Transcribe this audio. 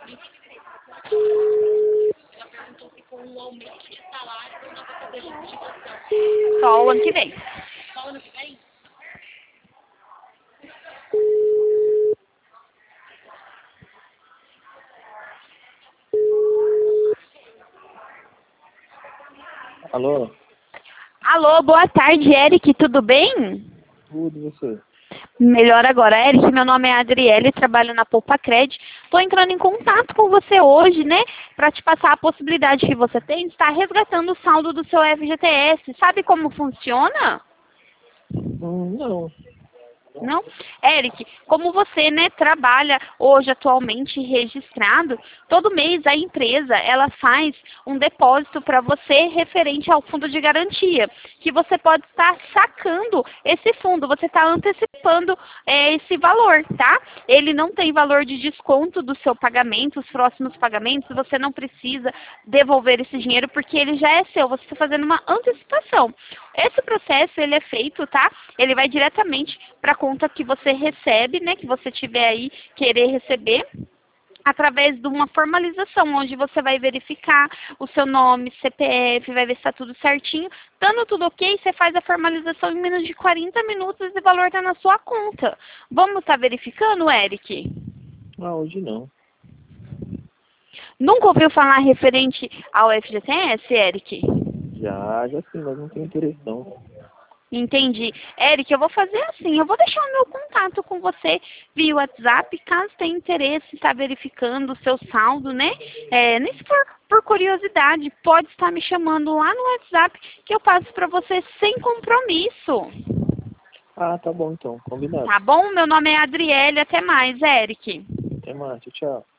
Ela perguntou se com um aumento de salário ou não vai fazer justificação. Só o ano que vem. Só o ano que vem? Alô? Alô, boa tarde, Eric, tudo bem? Tudo, e você? Melhor agora, Eric, meu nome é Adriele, trabalho na Poupa Cred. Estou entrando em contato com você hoje, né, para te passar a possibilidade que você tem de estar resgatando o saldo do seu FGTS. Sabe como funciona? Não. Não? Eric, como você, né, trabalha hoje atualmente registrado, todo mês a empresa, ela faz um depósito para você referente ao fundo de garantia, que você pode estar sacando esse fundo, você está antecipando esse valor, tá? Ele não tem valor de desconto do seu pagamento, os próximos pagamentos, você não precisa devolver esse dinheiro porque ele já é seu, você está fazendo uma antecipação. Esse processo, ele é feito, tá? Ele vai diretamente para a conta que você recebe, né? Que você tiver aí querer receber, através de uma formalização, onde você vai verificar o seu nome, CPF, vai ver se está tudo certinho. Dando tudo ok, você faz a formalização em menos de 40 minutos e o valor está na sua conta. Vamos estar verificando, Eric? Hoje não. Nunca ouviu falar referente ao FGTS, Eric? Já sim, mas não tenho interesse não. Entendi. Eric, eu vou fazer assim, eu vou deixar o meu contato com você via WhatsApp, caso tenha interesse em estar verificando o seu saldo, né? Nem se for por curiosidade, pode estar me chamando lá no WhatsApp que eu passo para você sem compromisso. Tá bom então, combinado. Tá bom? Meu nome é Adriele, até mais, Eric. Até mais, tchau.